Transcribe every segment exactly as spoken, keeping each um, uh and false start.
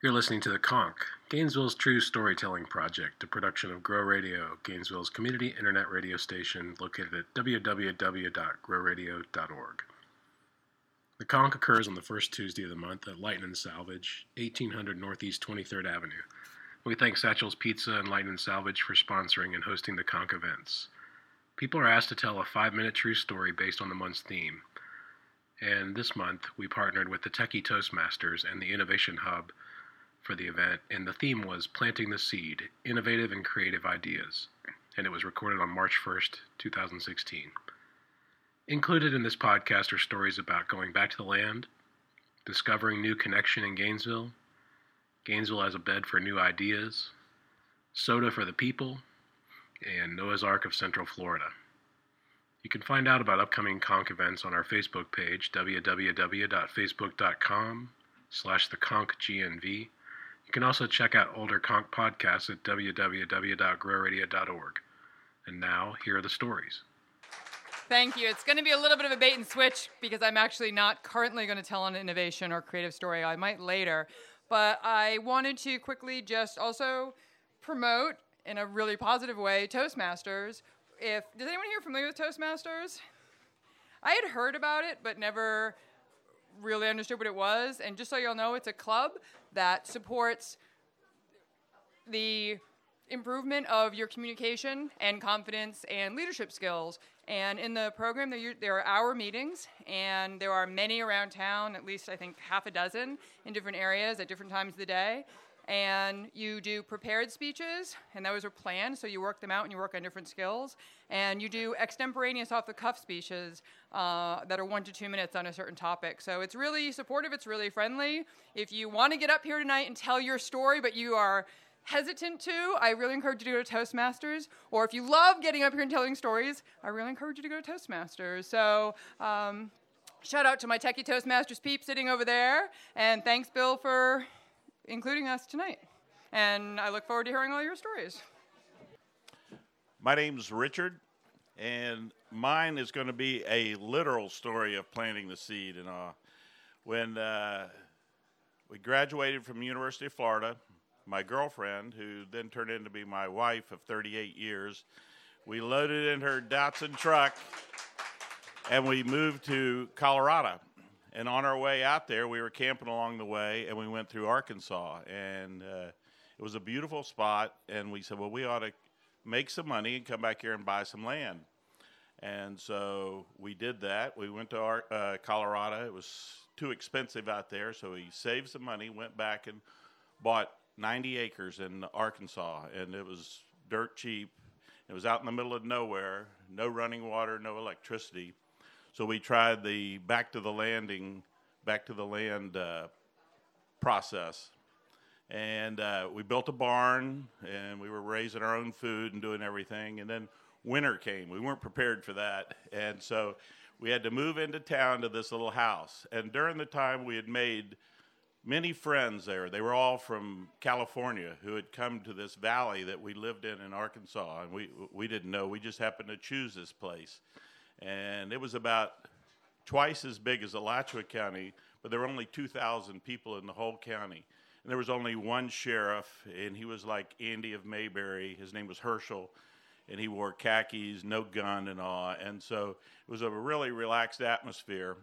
You're listening to The Conch, Gainesville's true storytelling project, a production of Grow Radio, Gainesville's community internet radio station located at w w w dot grow radio dot org. The Conch occurs on the first Tuesday of the month at Light and Salvage, eighteen hundred Northeast twenty-third Avenue. We thank Satchel's Pizza and Light and Salvage for sponsoring and hosting the Conch events. People are asked to tell a five-minute true story based on the month's theme. And this month, we partnered with the Techie Toastmasters and the Innovation Hub for the event, and the theme was Planting the Seed, Innovative and Creative Ideas, and it was recorded on March first, two thousand sixteen. Included in this podcast are stories about going back to the land, discovering new connection in Gainesville, Gainesville as a bed for new ideas, soda for the people, and Noah's Ark of Central Florida. You can find out about upcoming Conch events on our Facebook page, w w w dot facebook dot com slash the conch g n v. You can also check out older Conch podcasts at w w w dot grow radio dot org. And now, here are the stories. Thank you. It's going to be a little bit of a bait and switch because I'm actually not currently going to tell an innovation or creative story. I might later. But I wanted to quickly just also promote, in a really positive way, Toastmasters. If Is anyone here familiar with Toastmasters? I had heard about it, but never really understood what it was. And just so you'll know, it's a club that supports the improvement of your communication and confidence and leadership skills. And in the program, there, there are hour meetings, and there are many around town, at least I think half a dozen in different areas at different times of the day. And you do prepared speeches, and those are planned, so you work them out and you work on different skills. And you do extemporaneous off-the-cuff speeches uh, that are one to two minutes on a certain topic. So it's really supportive, it's really friendly. If you want to get up here tonight and tell your story, but you are hesitant to, I really encourage you to go to Toastmasters. Or if you love getting up here and telling stories, I really encourage you to go to Toastmasters. So um, shout out to my Techie Toastmasters peep sitting over there. And thanks, Bill, for including us tonight. And I look forward to hearing all your stories. My name's Richard, and mine is going to be a literal story of planting the seed. And uh, when uh, we graduated from the University of Florida, my girlfriend, who then turned into be my wife of thirty-eight years, we loaded in her Datsun truck, and we moved to Colorado. And on our way out there, we were camping along the way, and we went through Arkansas. And uh, it was a beautiful spot, and we said, well, we ought to make some money and come back here and buy some land. And so we did that. We went to our, uh, Colorado. It was too expensive out there, so we saved some money, went back and bought ninety acres in Arkansas, and it was dirt cheap. It was out in the middle of nowhere, no running water, no electricity. So we tried the back to the landing, back to the land uh, process. And uh, we built a barn, and we were raising our own food and doing everything. And then winter came. We weren't prepared for that. And so we had to move into town to this little house. And during the time, we had made many friends there. They were all from California who had come to this valley that we lived in in Arkansas. And we, we didn't know. We just happened to choose this place. And it was about twice as big as Alachua County, but there were only two thousand people in the whole county. And there was only one sheriff, and he was like Andy of Mayberry. His name was Herschel, and he wore khakis, no gun and all. And so it was a really relaxed atmosphere.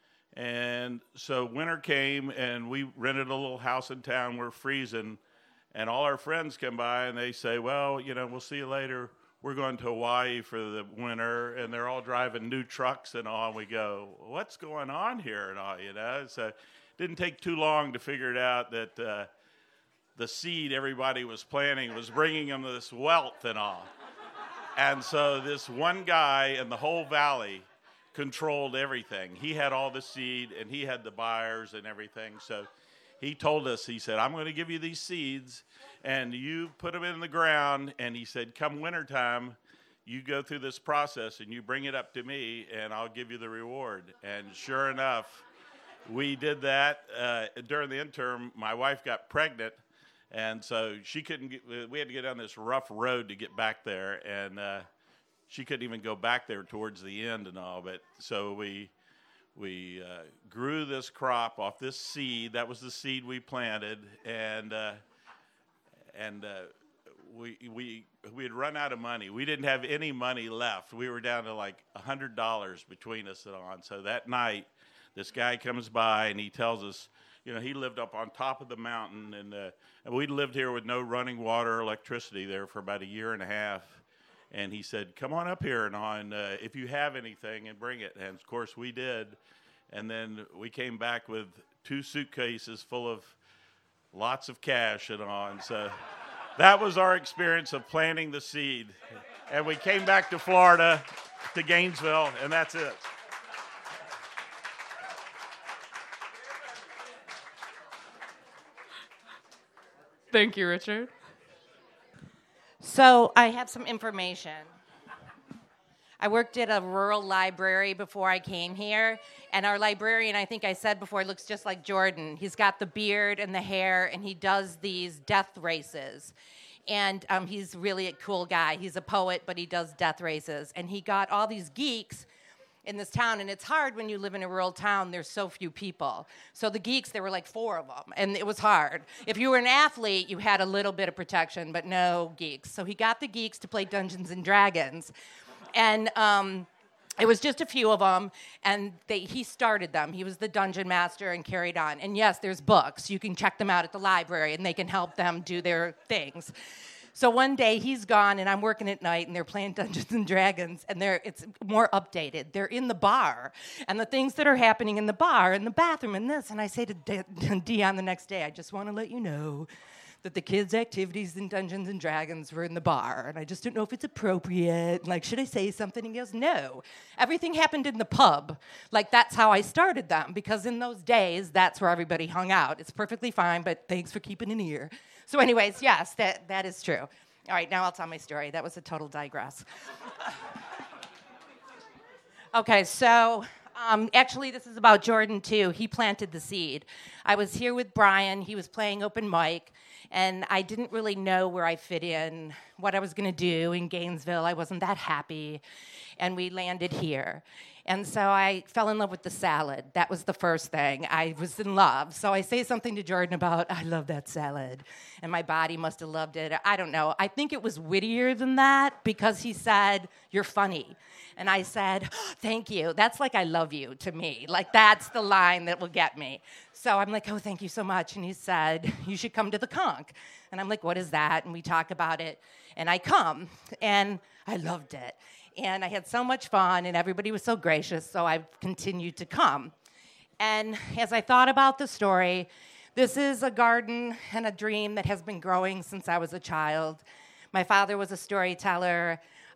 And so winter came, and we rented a little house in town. We're freezing, and all our friends come by, and they say, well, you know, we'll see you later. We're going to Hawaii for the winter, and they're all driving new trucks and all. And we go, what's going on here and all, you know? So it didn't take too long to figure it out that uh, the seed everybody was planting was bringing them this wealth and all. And so this one guy in the whole valley controlled everything. He had all the seed, and he had the buyers and everything. So he told us, he said, I'm going to give you these seeds, and you put them in the ground. And he said, come wintertime, you go through this process, and you bring it up to me, and I'll give you the reward. And sure enough, we did that. Uh, during the interim, my wife got pregnant, and so she couldn't get, we had to get on this rough road to get back there, and uh, she couldn't even go back there towards the end and all. But so we we uh, grew this crop off this seed. That was the seed we planted, and uh, and uh, we we we had run out of money. We didn't have any money left. We were down to like a hundred dollars between us and on. So that night, this guy comes by and he tells us, you know, he lived up on top of the mountain, and uh, and we lived here with no running water or electricity there for about a year and a half. And he said, come on up here and on, uh, if you have anything, and bring it. And, of course, we did. And then we came back with two suitcases full of lots of cash and on. So that was our experience of planting the seed. And we came back to Florida, to Gainesville, and that's it. Thank you, Richard. So I have some information. I worked at a rural library before I came here, and our librarian, I think I said before, looks just like Jordan. He's got the beard and the hair, and he does these death races. And um, he's really a cool guy. He's a poet, but he does death races. And he got all these geeks in this town, and it's hard when you live in a rural town. There's so few people. So the geeks, there were like four of them, and it was hard. If you were an athlete, you had a little bit of protection, but no geeks. So he got the geeks to play Dungeons and Dragons, and um, it was just a few of them, and they, he started them. He was the dungeon master and carried on. And yes, there's books. You can check them out at the library, and they can help them do their things. So one day he's gone, and I'm working at night, and they're playing Dungeons and Dragons, and they're it's more updated. They're in the bar, and the things that are happening in the bar, in the bathroom, and this. And I say to De- Dion the next day, I just want to let you know that the kids' activities in Dungeons and Dragons were in the bar, and I just don't know if it's appropriate. Like, should I say something? And he goes, no. Everything happened in the pub. Like, that's how I started them, because in those days, that's where everybody hung out. It's perfectly fine, but thanks for keeping an ear. So anyways, yes, that, that is true. All right, now I'll tell my story. That was a total digress. Okay, so um, actually this is about Jordan, too. He planted the seed. I was here with Brian. He was playing open mic, and I didn't really know where I fit in, what I was going to do in Gainesville. I wasn't that happy, and we landed here. And so I fell in love with the salad. That was the first thing. I was in love. So I say something to Jordan about, I love that salad. And my body must have loved it. I don't know. I think it was wittier than that, because he said, you're funny. And I said, oh, thank you. That's like I love you to me. Like, that's the line that will get me. So I'm like, oh, thank you so much. And he said, you should come to the Conch. And I'm like, what is that? And we talk about it. And I come. And I loved it. And I had so much fun, and everybody was so gracious, so I've continued to come. And as I thought about the story, this is a garden and a dream that has been growing since I was a child. My father was a storyteller.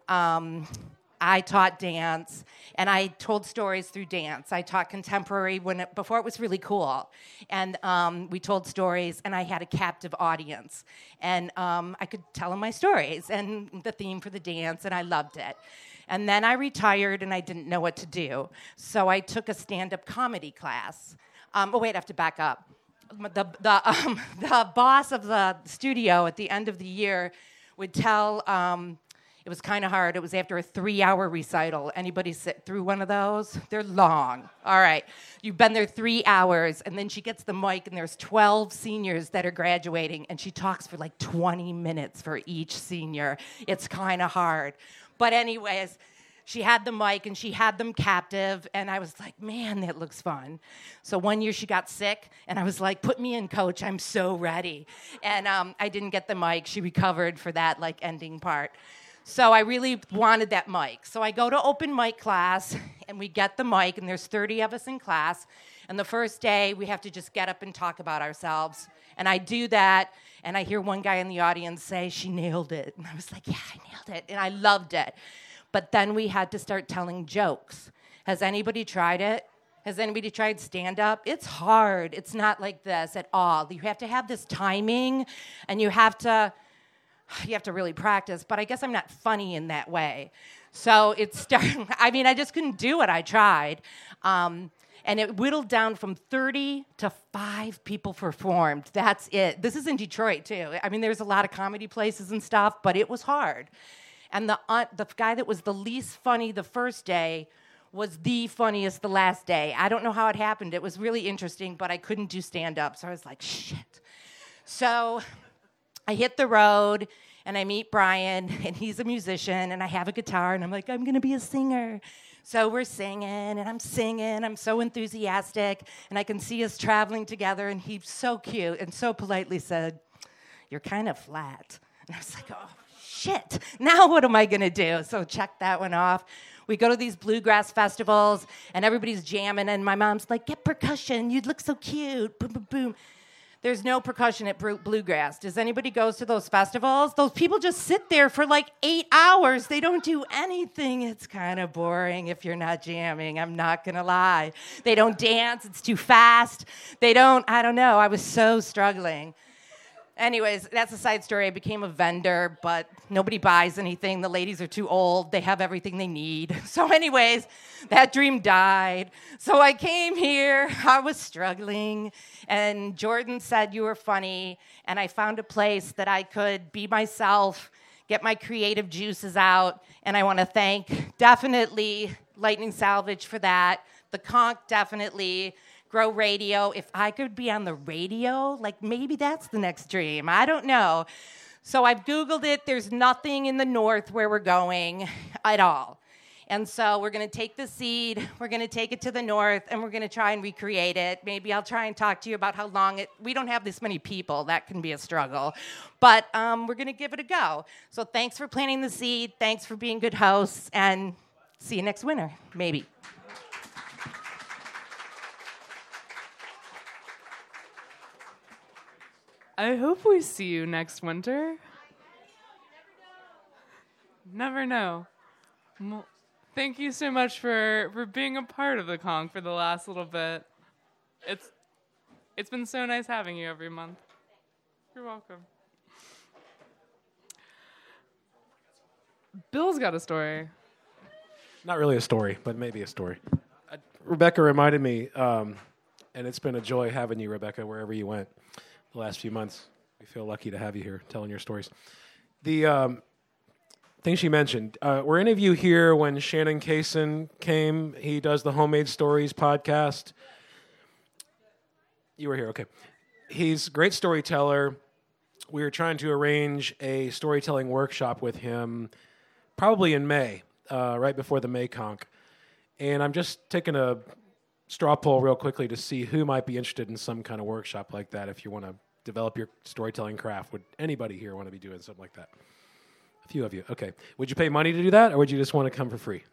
Um, I taught dance, and I told stories through dance. I taught contemporary when it, before it was really cool. And um, we told stories, and I had a captive audience. And um, I could tell them my stories and the theme for the dance, and I loved it. And then I retired, and I didn't know what to do. So I took a stand-up comedy class. Um, oh, wait, I have to back up. The, the, um, the boss of the studio at the end of the year would tell... Um, It was kind of hard. It was after a three-hour recital. Anybody sit through one of those? They're long. All right. You've been there three hours, and then she gets the mic, and there's twelve seniors that are graduating, and she talks for like twenty minutes for each senior. It's kind of hard. But anyways, she had the mic, and she had them captive, and I was like, man, that looks fun. So one year she got sick, and I was like, put me in, coach. I'm so ready. And um, I didn't get the mic. She recovered for that like ending part. So I really wanted that mic. So I go to open mic class, and we get the mic, and there's thirty of us in class. And the first day, we have to just get up and talk about ourselves. And I do that, and I hear one guy in the audience say, she nailed it. And I was like, yeah, I nailed it. And I loved it. But then we had to start telling jokes. Has anybody tried it? Has anybody tried stand-up? It's hard. It's not like this at all. You have to have this timing, and you have to... you have to really practice, but I guess I'm not funny in that way. So it started, I mean, I just couldn't do it. I tried. Um, and it whittled down from thirty to five people performed. That's it. This is in Detroit, too. I mean, there's a lot of comedy places and stuff, but it was hard. And the uh, the guy that was the least funny the first day was the funniest the last day. I don't know how it happened. It was really interesting, but I couldn't do stand-up, so I was like, shit. So I hit the road, and I meet Brian, and he's a musician, and I have a guitar, and I'm like, I'm going to be a singer. So we're singing, and I'm singing. I'm so enthusiastic, and I can see us traveling together, and he's so cute and so politely said, you're kind of flat. And I was like, oh, shit. Now what am I going to do? So check that one off. We go to these bluegrass festivals, and everybody's jamming, and my mom's like, get percussion. You'd look so cute. Boom, boom, boom. There's no percussion at bluegrass. Does anybody goes to those festivals? Those people just sit there for like eight hours. They don't do anything. It's kind of boring if you're not jamming. I'm not going to lie. They don't dance. It's too fast. They don't, I don't know. I was so struggling. Anyways, that's a side story. I became a vendor, but nobody buys anything. The ladies are too old. They have everything they need. So anyways, that dream died. So I came here. I was struggling. And Jordan said you were funny. And I found a place that I could be myself, get my creative juices out. And I want to thank definitely Lightning Salvage for that. The Conch, definitely. Grow Radio. If I could be on the radio, like maybe that's the next dream. I don't know. So I've Googled it. There's nothing in the north where we're going at all. And so we're going to take the seed, we're going to take it to the north, and we're going to try and recreate it. Maybe I'll try and talk to you about how long it, we don't have this many people. That can be a struggle. But um, we're going to give it a go. So thanks for planting the seed. Thanks for being good hosts. And see you next winter, maybe. I hope we see you next winter. Never know. Well, thank you so much for, for being a part of the Conch for the last little bit. It's it's been so nice having you every month. You're welcome. Bill's got a story. Not really a story, but maybe a story. Uh, Rebecca reminded me, um, and it's been a joy having you, Rebecca, wherever you went. The last few months. We feel lucky to have you here telling your stories. The um, thing she mentioned, uh, were any of you here when Shannon Kaysen came? He does the Homemade Stories podcast. You were here, okay. He's a great storyteller. We were trying to arrange a storytelling workshop with him probably in May, uh, right before the May Conch. And I'm just taking a straw poll real quickly to see who might be interested in some kind of workshop like that if you want to develop your storytelling craft. Would anybody here want to be doing something like that? A few of you. Okay. Would you pay money to do that, or would you just want to come for free?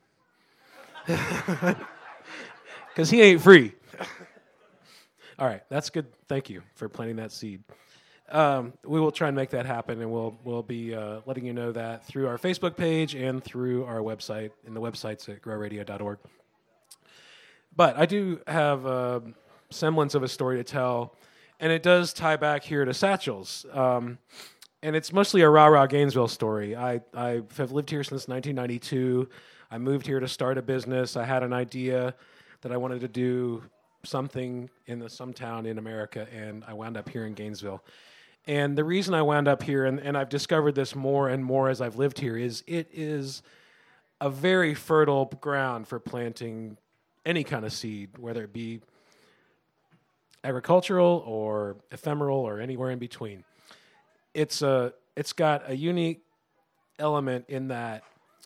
Because he ain't free. All right. That's good. Thank you for planting that seed. Um, we will try and make that happen, and we'll we'll be uh, letting you know that through our Facebook page and through our website, and the website's at grow radio dot org. But I do have a semblance of a story to tell, and it does tie back here to Satchel's. Um, and it's mostly a rah-rah Gainesville story. I, I have lived here since nineteen ninety-two. I moved here to start a business. I had an idea that I wanted to do something in the, some town in America, and I wound up here in Gainesville. And the reason I wound up here, and, and I've discovered this more and more as I've lived here, is it is a very fertile ground for planting any kind of seed, whether it be agricultural or ephemeral or anywhere in between. It's a, it's got a unique element in that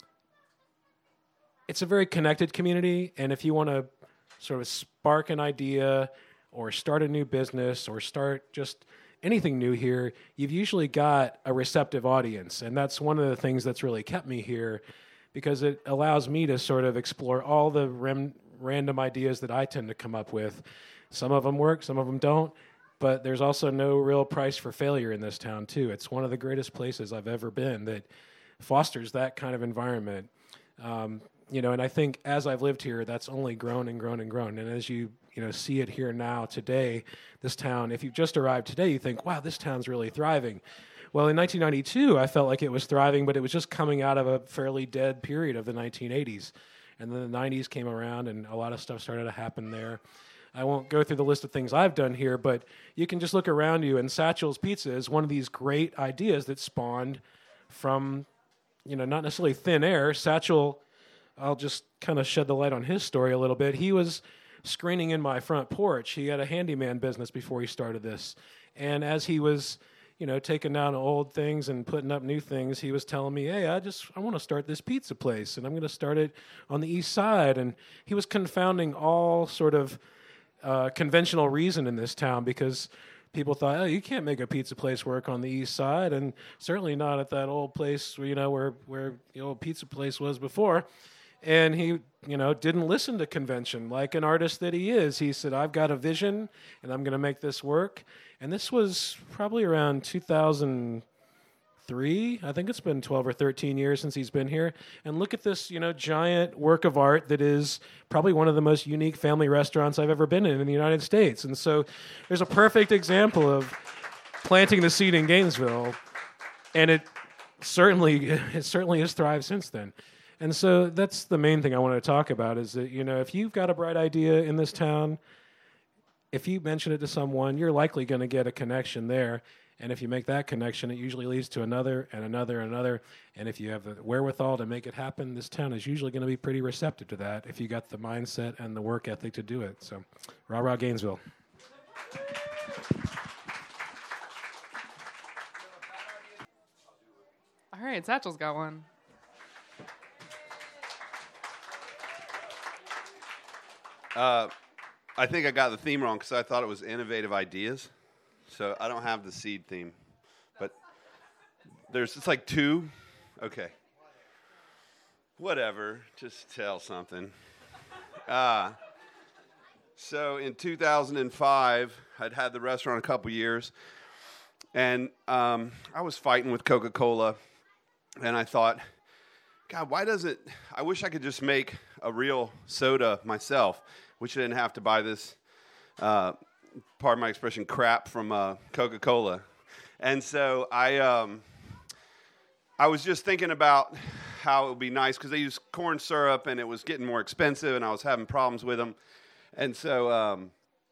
it's a very connected community, and if you want to sort of spark an idea or start a new business or start just anything new here, you've usually got a receptive audience, and that's one of the things that's really kept me here, because it allows me to sort of explore all the rem- random ideas that I tend to come up with. Some of them work, some of them don't, but there's also no real price for failure in this town, too. It's one of the greatest places I've ever been that fosters that kind of environment. Um, you know, and I think as I've lived here, that's only grown and grown and grown. And as you, you know, see it here now today, this town, if you've just arrived today, you think, wow, this town's really thriving. Well, in nineteen ninety-two, I felt like it was thriving, but it was just coming out of a fairly dead period of the nineteen eighties. And then the nineties came around, and a lot of stuff started to happen there. I won't go through the list of things I've done here, but you can just look around you, and Satchel's Pizza is one of these great ideas that spawned from, you know, not necessarily thin air. Satchel I'll just kind of shed the light on his story a little bit. He was screening in my front porch. He had a handyman business before he started this. And as he was, you know, taking down old things and putting up new things, he was telling me, hey, I just, I want to start this pizza place, and I'm going to start it on the east side. And he was confounding all sort of uh, conventional reason in this town, because people thought, oh, you can't make a pizza place work on the east side, and certainly not at that old place, you know, where, where the old pizza place was before. And he, you know, didn't listen to convention like an artist that he is. He said, I've got a vision, and I'm going to make this work. And this was probably around two thousand three. I think it's been twelve or thirteen years since he's been here. And look at this, you know, giant work of art that is probably one of the most unique family restaurants I've ever been in in the United States. And so there's a perfect example of planting the seed in Gainesville, and it certainly it certainly has thrived since then. And so that's the main thing I want to talk about, is that, you know, if you've got a bright idea in this town, if you mention it to someone, you're likely going to get a connection there. And if you make that connection, it usually leads to another and another and another. And if you have the wherewithal to make it happen, this town is usually going to be pretty receptive to that if you got the mindset and the work ethic to do it. So, rah, rah, Gainesville. All right, Satchel's got one. Uh, I think I got the theme wrong because I thought it was innovative ideas. So I don't have the seed theme. But there's, it's like two. Okay. Whatever. Just tell something. Uh, so in two thousand five, I'd had the restaurant a couple years. And um, I was fighting with Coca-Cola. And I thought, God, why does it, I wish I could just make a real soda myself, which I didn't have to buy this, uh, pardon my expression, crap from uh, Coca-Cola. And so I um, I was just thinking about how it would be nice, because they use corn syrup, and it was getting more expensive, and I was having problems with them. And so, um,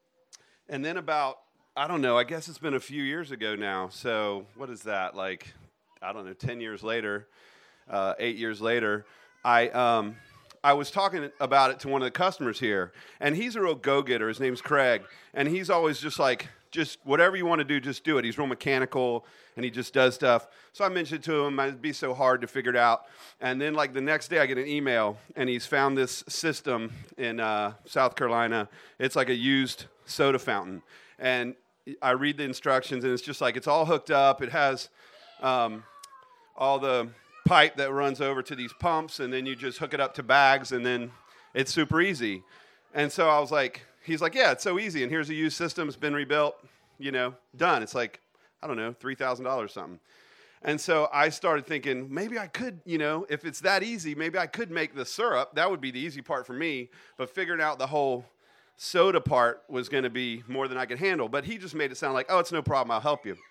and then about, I don't know, I guess it's been a few years ago now. So what is that, like, I don't know, ten years later, uh, eight years later, I... Um, I was talking about it to one of the customers here, and he's a real go-getter. His name's Craig, and he's always just like, just whatever you want to do, just do it. He's real mechanical, and he just does stuff. So I mentioned to him, it'd be so hard to figure it out. And then, like, the next day I get an email, and he's found this system in uh, South Carolina. It's like a used soda fountain. And I read the instructions, and it's just like, it's all hooked up. It has um, all the pipe that runs over to these pumps, and then you just hook it up to bags, and then it's super easy. And so I was like, he's like, yeah, it's so easy, and here's a used system, it's been rebuilt, you know, done. It's like, I don't know, three thousand dollars something. And so I started thinking, maybe I could, you know, if it's that easy, maybe I could make the syrup. That would be the easy part for me, but figuring out the whole soda part was going to be more than I could handle. But he just made it sound like, oh, it's no problem, I'll help you.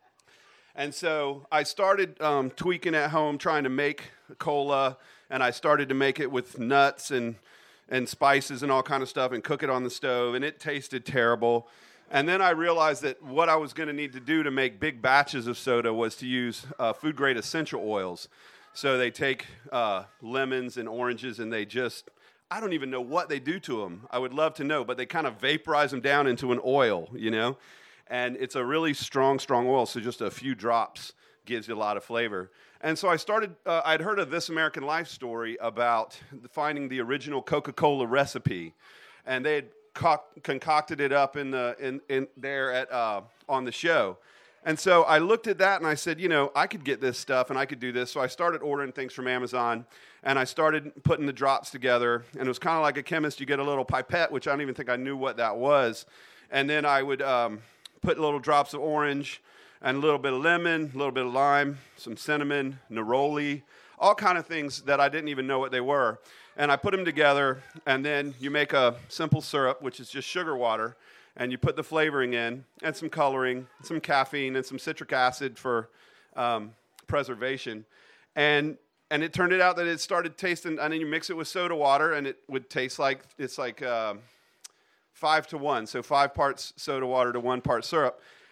And so I started um, tweaking at home, trying to make cola, and I started to make it with nuts and and spices and all kind of stuff and cook it on the stove, and it tasted terrible. And then I realized that what I was going to need to do to make big batches of soda was to use uh, food-grade essential oils. So they take uh, lemons and oranges, and they just, I don't even know what they do to them. I would love to know, but they kind of vaporize them down into an oil, you know? And it's a really strong, strong oil, so just a few drops gives you a lot of flavor. And so I started, uh, I'd heard of This American Life story about finding the original Coca-Cola recipe. And they had co- concocted it up in the in, in there at uh, on the show. And so I looked at that and I said, you know, I could get this stuff and I could do this. So I started ordering things from Amazon, and I started putting the drops together. And it was kind of like a chemist. You get a little pipette, which I don't even think I knew what that was. And then I would... Um, put little drops of orange and a little bit of lemon, a little bit of lime, some cinnamon, neroli, all kind of things that I didn't even know what they were. And I put them together, and then you make a simple syrup, which is just sugar water, and you put the flavoring in and some coloring, some caffeine, and some citric acid for um, preservation. And and it turned it out that it started tasting, and then you mix it with soda water, and it would taste like, it's like... Uh, Five to one, so five parts soda water to one part syrup.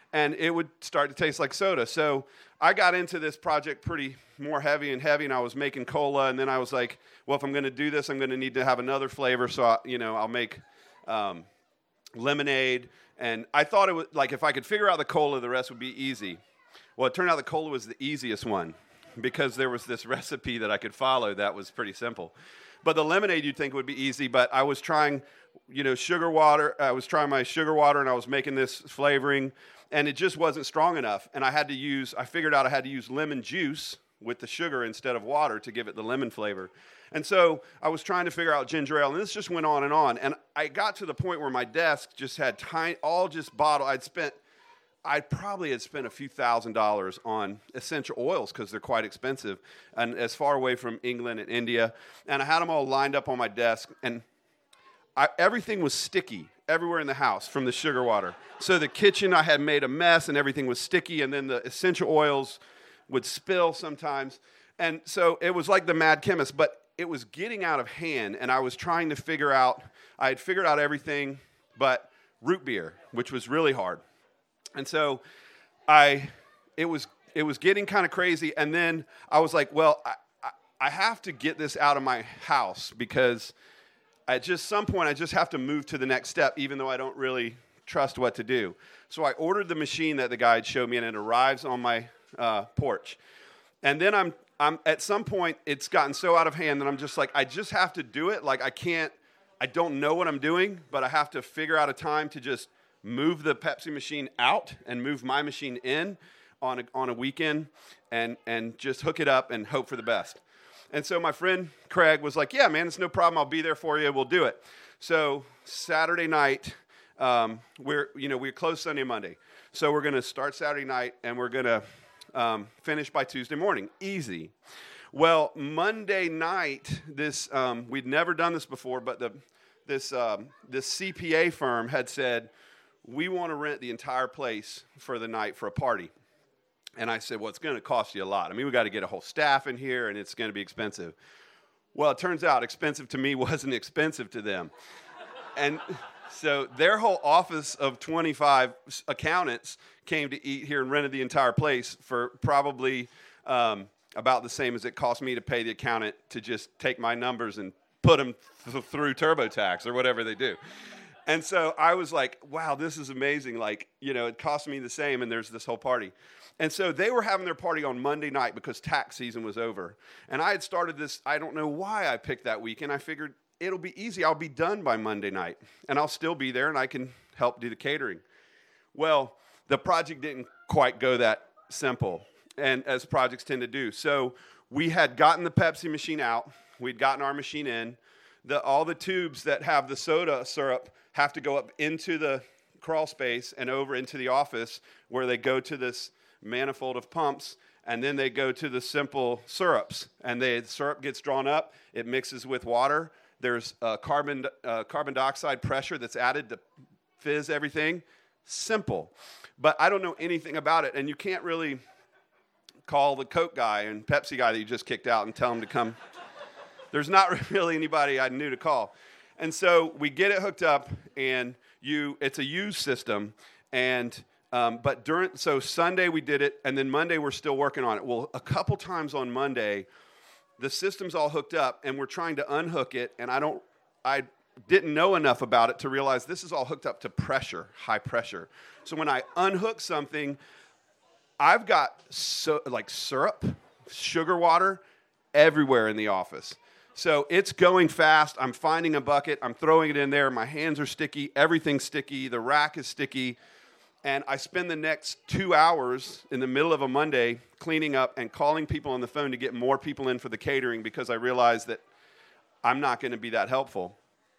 and it would start to taste like soda. So I got into this project pretty more heavy and heavy, and I was making cola, and then I was like, well, if I'm going to do this, I'm going to need to have another flavor, so I, you know, I'll make um, lemonade. And I thought it was like if I could figure out the cola, the rest would be easy. Well, it turned out the cola was the easiest one because there was this recipe that I could follow that was pretty simple. But the lemonade you'd think would be easy, but I was trying, you know, sugar water. I was trying my sugar water, and I was making this flavoring, and it just wasn't strong enough. And I had to use, I figured out I had to use lemon juice with the sugar instead of water to give it the lemon flavor. And so I was trying to figure out ginger ale, and this just went on and on. And I got to the point where my desk just had tiny, all just bottle. I'd spent, I probably had spent a few thousand dollars on essential oils because they're quite expensive, and as far away from England and India. And I had them all lined up on my desk, and I, everything was sticky everywhere in the house from the sugar water. So the kitchen, I had made a mess, and everything was sticky, and then the essential oils would spill sometimes. And so it was like the Mad Chemist, but it was getting out of hand, and I was trying to figure out, I had figured out everything but root beer, which was really hard. And so I, it was it was getting kind of crazy, and then I was like, well, I, I, I have to get this out of my house because at just some point I just have to move to the next step, even though I don't really trust what to do. So I ordered the machine that the guy had showed me, and it arrives on my uh, porch. And then I'm I'm at some point it's gotten so out of hand that I'm just like, I just have to do it. Like I can't, I don't know what I'm doing, but I have to figure out a time to just move the Pepsi machine out and move my machine in on a, on a weekend and, and just hook it up and hope for the best. And so my friend Craig was like, yeah, man, it's no problem. I'll be there for you. We'll do it. So Saturday night, um, we're, you know, we're closed Sunday and Monday. So we're going to start Saturday night, and we're going to um, finish by Tuesday morning. Easy. Well, Monday night, this um, we'd never done this before, but the this um, this C P A firm had said, we want to rent the entire place for the night for a party. And I said, well, it's going to cost you a lot. I mean, we got to get a whole staff in here, and it's going to be expensive. Well, it turns out expensive to me wasn't expensive to them. And so their whole office of twenty-five accountants came to eat here and rented the entire place for probably um, about the same as it cost me to pay the accountant to just take my numbers and put them th- through TurboTax or whatever they do. And so I was like, wow, this is amazing. Like, you know, it cost me the same, and there's this whole party. And so they were having their party on Monday night because tax season was over. And I had started this, I don't know why I picked that weekend. I figured it'll be easy. I'll be done by Monday night, and I'll still be there, and I can help do the catering. Well, the project didn't quite go that simple, and as projects tend to do. So we had gotten the Pepsi machine out. We'd gotten our machine in. The, all the tubes that have the soda syrup have to go up into the crawl space and over into the office where they go to this manifold of pumps, and then they go to the simple syrups. And they, the syrup gets drawn up. It mixes with water. There's uh, carbon, uh, carbon dioxide pressure that's added to fizz everything. Simple. But I don't know anything about it, and you can't really call the Coke guy and Pepsi guy that you just kicked out and tell him to come. There's not really anybody I knew to call. And so we get it hooked up, and you it's a used system. And um, but during so Sunday we did it, and then Monday we're still working on it. Well, a couple times on Monday, the system's all hooked up, and we're trying to unhook it, and I don't I didn't know enough about it to realize this is all hooked up to pressure, high pressure. So when I unhook something, I've got so like syrup, sugar water everywhere in the office. So it's going fast. I'm finding a bucket. I'm throwing it in there. My hands are sticky. Everything's sticky. The rack is sticky. And I spend the next two hours in the middle of a Monday cleaning up and calling people on the phone to get more people in for the catering because I realize that I'm not going to be that helpful.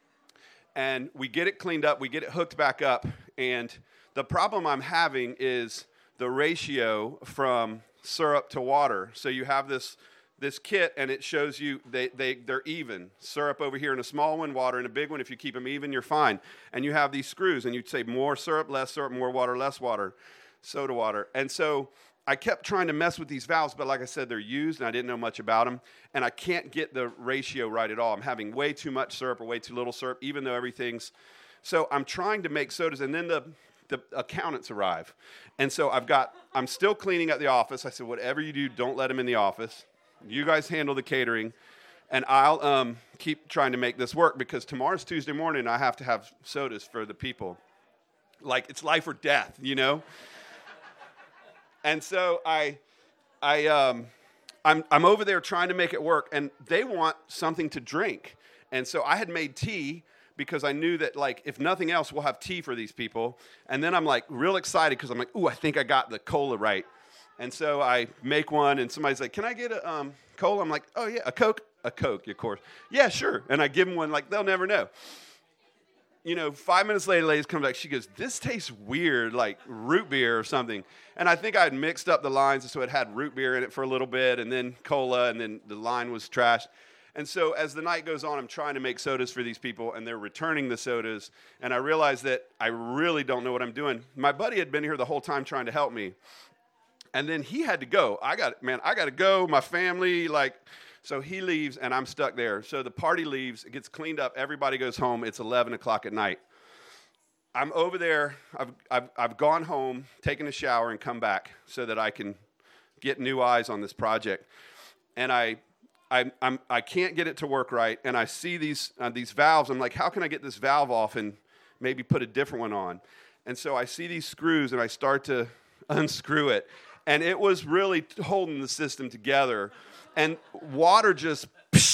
And we get it cleaned up. We get it hooked back up. And the problem I'm having is the ratio from syrup to water. So you have this this kit, and it shows you they, they, they're even. Syrup over here in a small one, water in a big one. If you keep them even, you're fine. And you have these screws, and you'd say more syrup, less syrup, more water, less water, soda water. And so I kept trying to mess with these valves, but like I said, they're used, and I didn't know much about them. And I can't get the ratio right at all. I'm having way too much syrup or way too little syrup, even though everything's... So I'm trying to make sodas, and then the the accountants arrive. And so I've got, I'm still cleaning at the office. I said, whatever you do, don't let them in the office. You guys handle the catering, and I'll um, keep trying to make this work because tomorrow's Tuesday morning, I have to have sodas for the people. Like, it's life or death, you know? And so I, I, um, I'm, I'm over there trying to make it work, and they want something to drink. And so I had made tea because I knew that, like, if nothing else, we'll have tea for these people. And then I'm, like, real excited because I'm like, ooh, I think I got the cola right. And so I make one, and somebody's like, can I get a um, cola? I'm like, oh, yeah, a Coke? A Coke, of course. Yeah, sure. And I give them one, like, they'll never know. You know, five minutes later, the lady comes back. She goes, this tastes weird, like root beer or something. And I think I had mixed up the lines, so it had root beer in it for a little bit, and then cola, and then the line was trashed. And so as the night goes on, I'm trying to make sodas for these people, and they're returning the sodas. And I realize that I really don't know what I'm doing. My buddy had been here the whole time trying to help me. And then he had to go. I got, man, I got to go. My family, like... So he leaves, and I'm stuck there. So the party leaves. It gets cleaned up. Everybody goes home. It's eleven o'clock at night. I'm over there. I've, I've, I've gone home, taken a shower, and come back so that I can get new eyes on this project. And I I, I'm, I can't get it to work right, and I see these, uh, these valves. I'm like, how can I get this valve off and maybe put a different one on? And so I see these screws, and I start to unscrew it. And it was really holding the system together. And water just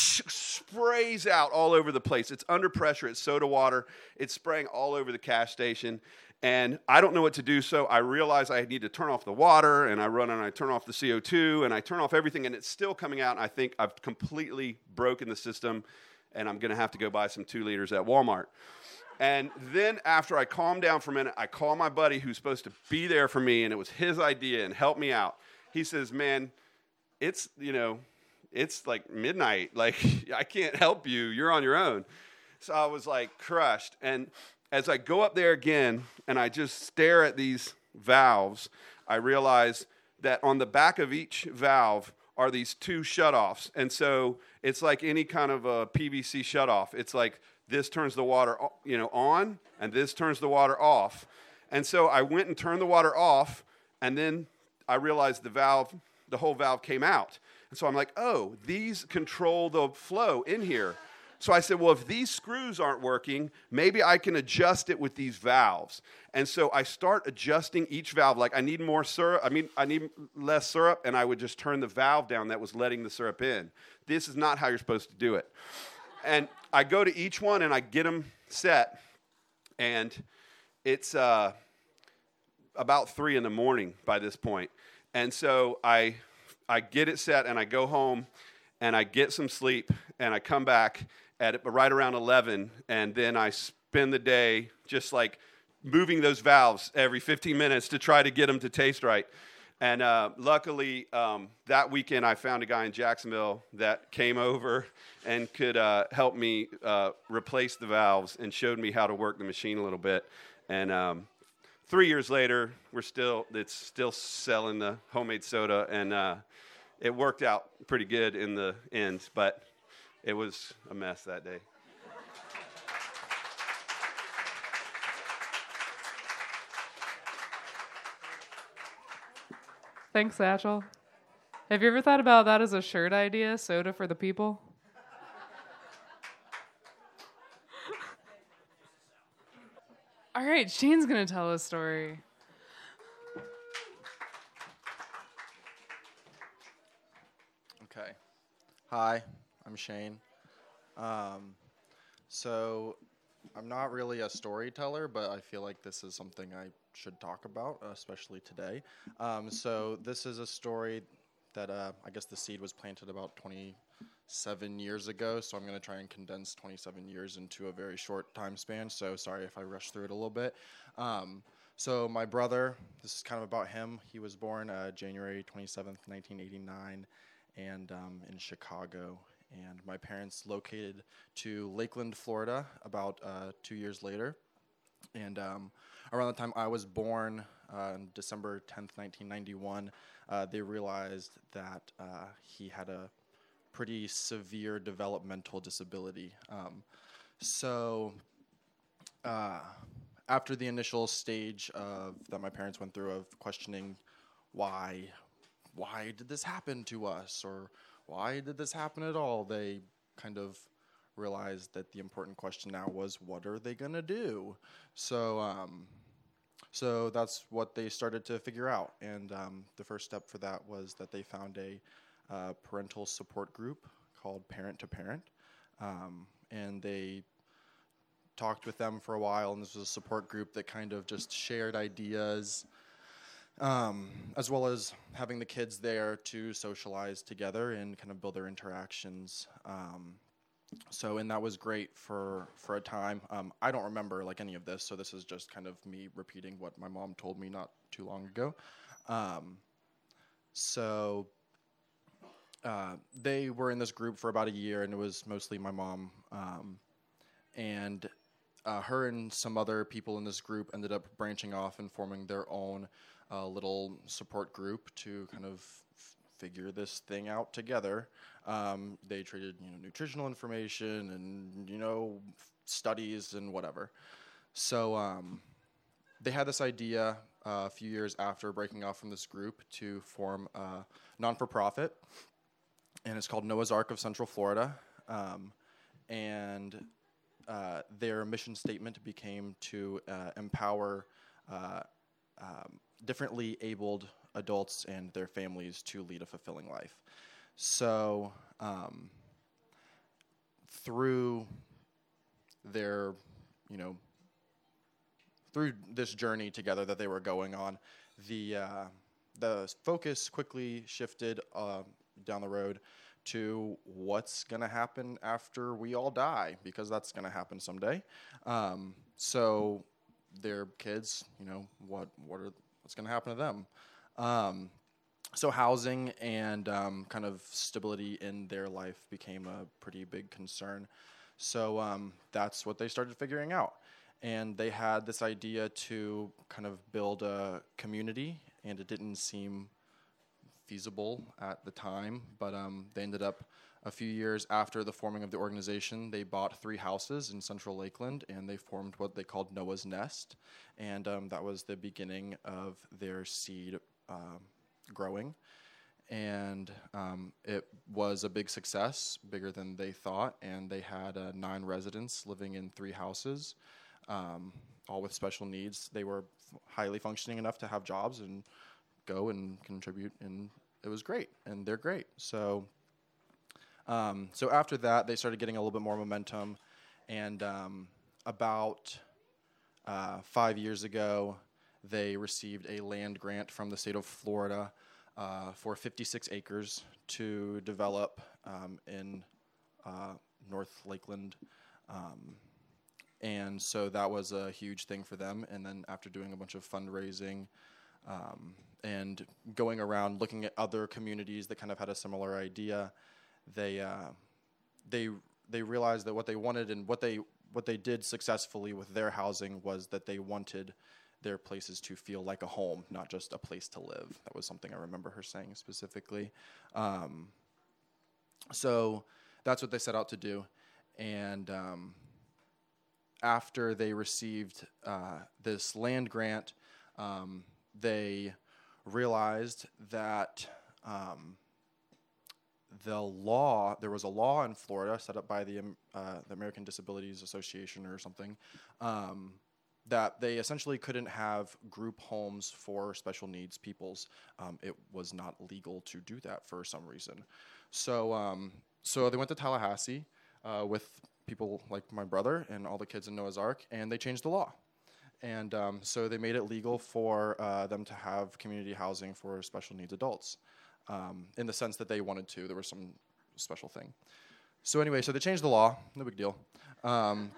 sprays out all over the place. It's under pressure. It's soda water. It's spraying all over the cash station. And I don't know what to do, so I realize I need to turn off the water, and I run and I turn off the C O two, and I turn off everything, and it's still coming out, and I think I've completely broken the system, and I'm going to have to go buy some two liters at Walmart. And then after I calm down for a minute, I call my buddy who's supposed to be there for me, and it was his idea, and help me out. He says, man, it's, you know, it's like midnight. Like, I can't help you. You're on your own. So I was like crushed. And as I go up there again and I just stare at these valves, I realize that on the back of each valve are these two shutoffs. And so it's like any kind of a P V C shutoff. It's like this turns the water, you know, on, and this turns the water off. And so I went and turned the water off, and then I realized the valve, the whole valve came out. And so I'm like, oh, these control the flow in here. So I said, well, if these screws aren't working, maybe I can adjust it with these valves. And so I start adjusting each valve. Like, I need more syrup. I mean, I need less syrup, and I would just turn the valve down that was letting the syrup in. This is not how you're supposed to do it. And I go to each one, and I get them set. And it's uh, about three in the morning by this point. And so I... I get it set, and I go home, and I get some sleep, and I come back at right around eleven, and then I spend the day just like moving those valves every fifteen minutes to try to get them to taste right. And uh, luckily, um, that weekend, I found a guy in Jacksonville that came over and could uh, help me uh, replace the valves and showed me how to work the machine a little bit. And um, three years later, we're still it's still selling the homemade soda, and uh, it worked out pretty good in the end, but it was a mess that day. Thanks, Satchel. Have you ever thought about that as a shirt idea, soda for the people? All right, Shane's going to tell a story. Okay. Hi, I'm Shane. Um, so I'm not really a storyteller, but I feel like this is something I should talk about, especially today. Um, so this is a story that uh, I guess the seed was planted about twenty-seven years ago, so I'm going to try and condense twenty-seven years into a very short time span, so sorry if I rush through it a little bit. Um, so my brother, this is kind of about him. He was born uh, January twenty-seventh, nineteen eighty-nine, and um, in Chicago. And my parents located to Lakeland, Florida, about uh, two years later. And um, around the time I was born, uh, on December tenth, nineteen ninety-one, uh, they realized that uh, he had a pretty severe developmental disability. Um, so uh, after the initial stage of that my parents went through of questioning why, why did this happen to us, or why did this happen at all, they kind of realized that the important question now was, what are they gonna do? So, um, so that's what they started to figure out. And um, the first step for that was that they found a uh, parental support group called Parent to Parent, um, and they talked with them for a while, and this was a support group that kind of just shared ideas, um, as well as having the kids there to socialize together and kind of build their interactions. Um, so, and that was great for, for a time. Um, I don't remember like any of this, so this is just kind of me repeating what my mom told me not too long ago. Um, so uh, they were in this group for about a year, and it was mostly my mom, um, and Uh, her and some other people in this group ended up branching off and forming their own uh, little support group to kind of f- figure this thing out together. Um, they traded, you know, nutritional information and, you know, f- studies and whatever. So um, they had this idea uh, a few years after breaking off from this group to form a non-for-profit, and it's called Noah's Ark of Central Florida. Um, and Uh, their mission statement became to uh, empower uh, um, differently abled adults and their families to lead a fulfilling life. So um, through their, you know, through this journey together that they were going on, the uh, the focus quickly shifted uh, down the road to what's going to happen after we all die, because that's going to happen someday. Um, so their kids, you know, what what are what's going to happen to them? Um, so housing and um, kind of stability in their life became a pretty big concern. So um, that's what they started figuring out. And they had this idea to kind of build a community, and it didn't seem feasible at the time, but um, they ended up, a few years after the forming of the organization, they bought three houses in central Lakeland, and they formed what they called Noah's Nest, and um, that was the beginning of their seed uh, growing, and um, it was a big success, bigger than they thought, and they had uh, nine residents living in three houses, um, all with special needs. They were f- highly functioning enough to have jobs and go and contribute, and it was great, and they're great. So um, so after that, they started getting a little bit more momentum, and um, about uh, five years ago, they received a land grant from the state of Florida uh, for fifty-six acres to develop um, in uh, North Lakeland. Um, and so that was a huge thing for them. And then after doing a bunch of fundraising, Um, and going around looking at other communities that kind of had a similar idea, they uh, they they realized that what they wanted and what they what they did successfully with their housing was that they wanted their places to feel like a home, not just a place to live. That was something I remember her saying specifically. Um, so that's what they set out to do, and um, after they received uh, this land grant, Um, they realized that um, the law, there was a law in Florida set up by the, uh, the American Disabilities Association or something, um, that they essentially couldn't have group homes for special needs peoples. Um, it was not legal to do that for some reason. So, um, so they went to Tallahassee uh, with people like my brother and all the kids in Noah's Ark, and they changed the law. And um, so they made it legal for uh, them to have community housing for special needs adults, um, in the sense that they wanted to. There was some special thing. So anyway, so they changed the law. No big deal. Um,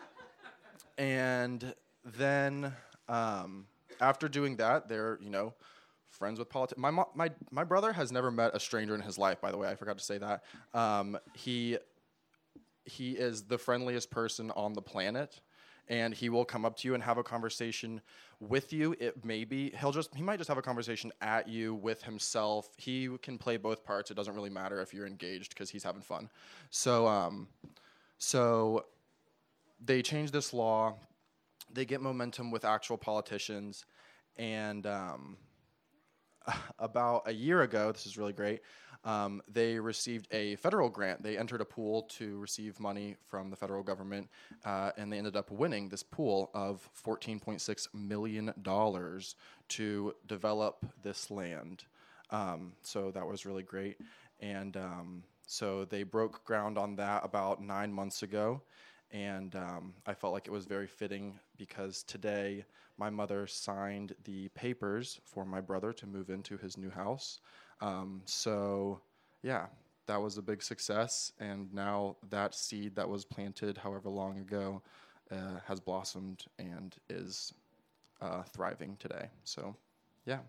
and then um, after doing that, they're, you know, friends with politics. My, mo- my, my brother has never met a stranger in his life, by the way. I forgot to say that. Um, he, he is the friendliest person on the planet. And he will come up to you and have a conversation with you. It may be, he'll just, he might just have a conversation at you with himself. He can play both parts. It doesn't really matter if you're engaged because he's having fun. So, um, so they changed this law they get momentum with actual politicians. And um, about a year ago, this is really great, um, they received a federal grant. They entered a pool to receive money from the federal government, uh, and they ended up winning this pool of fourteen point six million dollars to develop this land. Um, so that was really great. And um, so they broke ground on that about nine months ago. And um, I felt like it was very fitting because today my mother signed the papers for my brother to move into his new house. Um, so, yeah, that was a big success. And now that seed that was planted however long ago uh, has blossomed and is uh, thriving today. So, yeah.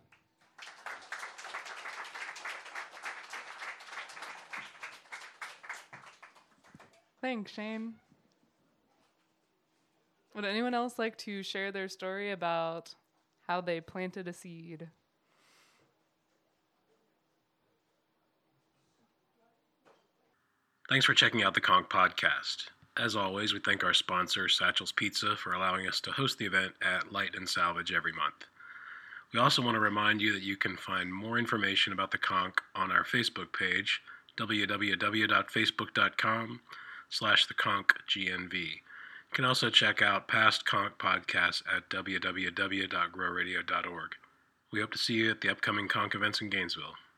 Thanks, Shane. Would anyone else like to share their story about how they planted a seed? Thanks for checking out the Conch Podcast. As always, we thank our sponsor, Satchel's Pizza, for allowing us to host the event at Light and Salvage every month. We also want to remind you that you can find more information about the Conch on our Facebook page, w w w dot facebook dot com slash the Conch G N V. You can also check out past Conch podcasts at w w w dot grow radio dot org. We hope to see you at the upcoming Conch events in Gainesville.